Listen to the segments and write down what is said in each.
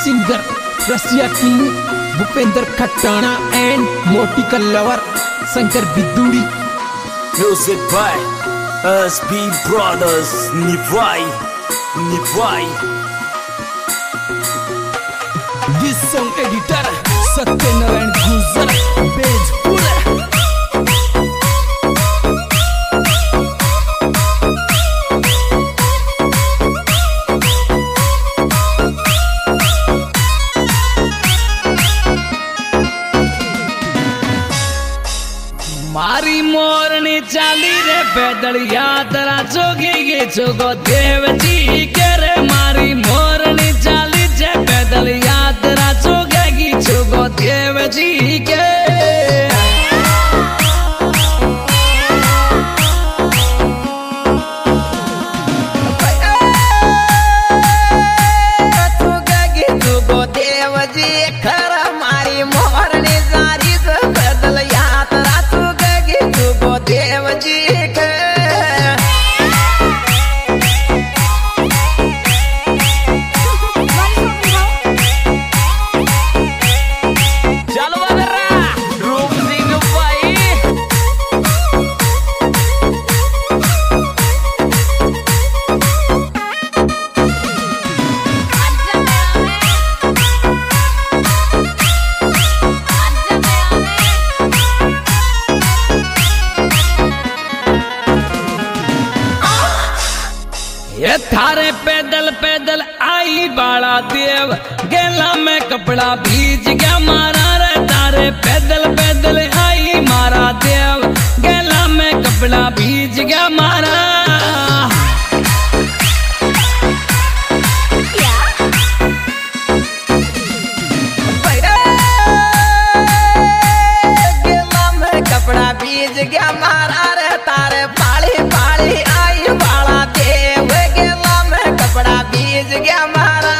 Singer रसिया king Bhupendra खट्टाना and Morty कल्लवर Shankar Bidhuri. Music by SB Brothers Nivai. This song editor Satyanarayan गुजर बेजपुर। मारी मोरनी चाली रे पैदल यात्रा जोगी गे जोगो देव जी के रे। मारी मोरनी चाली जे पैदल यात्रा जोगेगी जोगो देव जी के। जोगेगी जोगो देव जी खरा। मारी मोरनी सारी से पैदल यात्रा जोगो देव जी के। चलो रूप सिंह भाई ये थारे पैदल पैदल आई बाड़ा देव गेला में कपड़ा भीज गया मारा रे। तारे पैदल पैदल आई मारा देव गेला में कपड़ा भीज गया मारा। गेला में कपड़ा भीज गया मारा रे। तारे पाली पाली आई बाड़ा देव कपड़ा भीज गया मारा।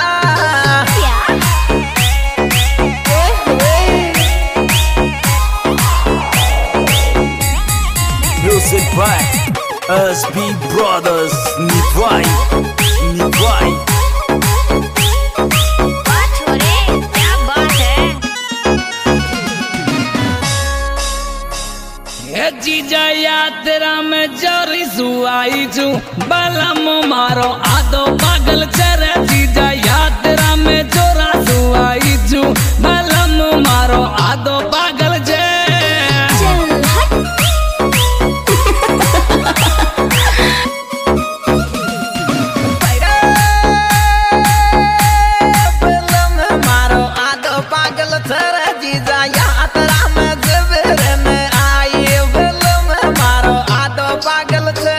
Music by SB Brothers Nivai. क्या बात है। ये जीजा यात्रा में जोरी सुआई छू बलम मारो आदो पागल चरे। जीजा यात्रा में जोरा सुआई छू बलम मारो आदो पागल जे। बलम मारो आदो पागल चरे। जीजा यात्रा में जबर में आई बलम मारो आदो पागल छे।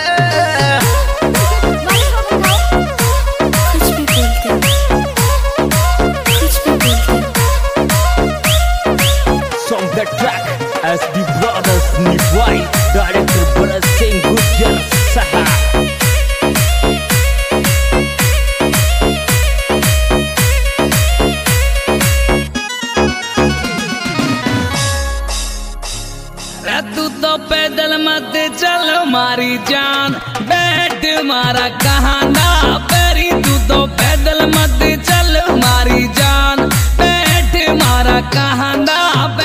Song the track SB Brothers Nivai. Director Bharat Singh Gujjar Saha. तू तो पैदल मत चल मारी जान बैठ मारा कहाना पैरी। तू तो पैदल मत चल मारी जान बैठ मारा कहाना पे।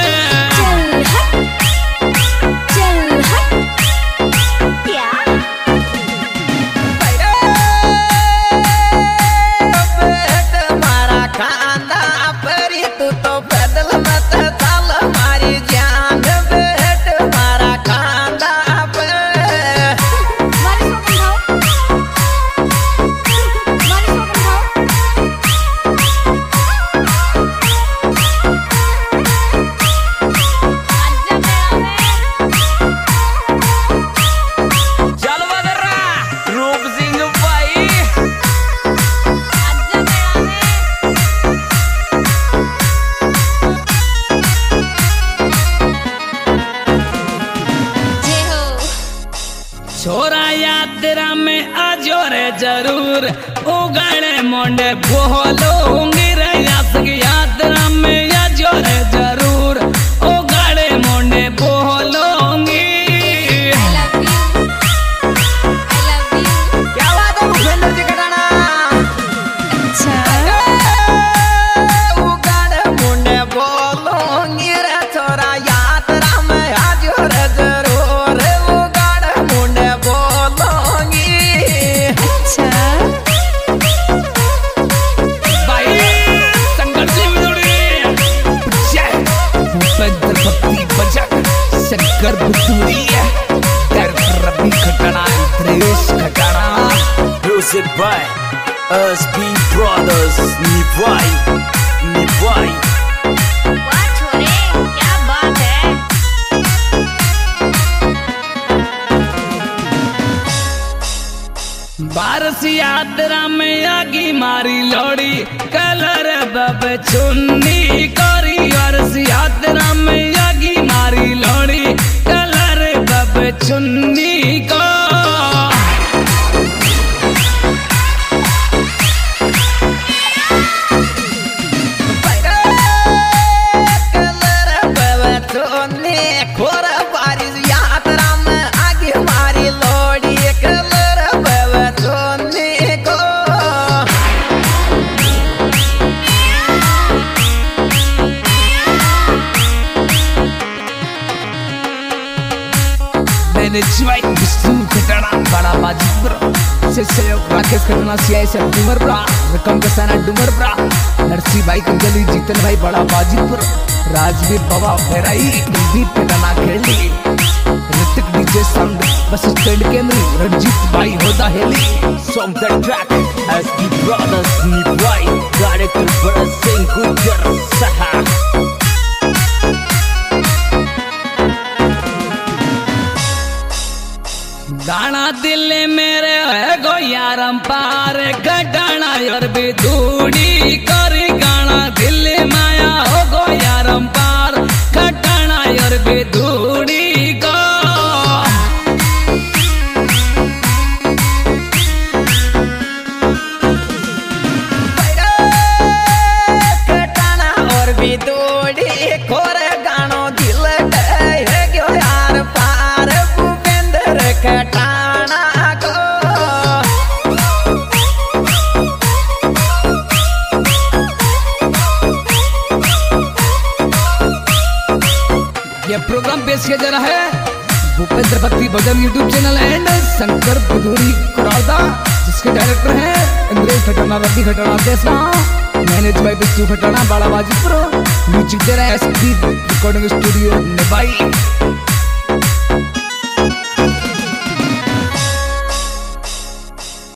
बैठ मारा कहाना पैरी। तू तो पैदल मत चल मारी जान बैठ मारा कहाना पे। छोरा यात्रा में आजो रे जरूर उगाड़े मोंडे बोलोंगी रे। यात्रा में आजो रे जरूर उगाड़े मोंडे बोलोंगी। क्या बात है भूपेंद्र जी खटाना। अच्छा Music by SB Brothers. निभाई निभाई वाह छोरे, क्या बात है। बारस यात्रा में आगी मारी लोड़ी कलर बब चुन्नी कोरी। बारस यात्रा में आगी मारी लोड़ी कलर बब चुन्नी को। मैनेजमेंट विष्णु खटाना बड़ा बाजीपुर से सहयोग राकेश खटाना सीआई से डूमर ब्रा रकम कसाना डूमर ब्रा नरसी भाई कंजली जीतन भाई बड़ा बाजीपुर राजवीर बाबा फेराई कुलदीप खटाना खेली Ritik DJ sound bus stand केंद्री रणजीत भाई होदा हेली Song that track SB Brothers. निभाई डायरेक्टर भरत सिंह गुर्जर सहा। गाना दिल मेरे है गो यारम पार घटाना और भी दूड़ी करी। गाना दिल माया हो गो यारम पार घटाना और भी दूड़ी को। घटाना और भी दूड़ी खोरे गानो दिल है गो यार पार भूपेंद्र खटाना को। ये प्रोग्राम पेश किया जा रहा है भूपेंद्र भक्ति भजन यूट्यूब चैनल एंड शंकर बुधूरी करौदा जिसके डायरेक्टर हैं इंद्रेश खटाना रवि खटाना देसना manage by Vishnu Khatana Bada Bajipur. Music दे रहा है एसपी रिकॉर्डिंग स्टूडियो निभाई।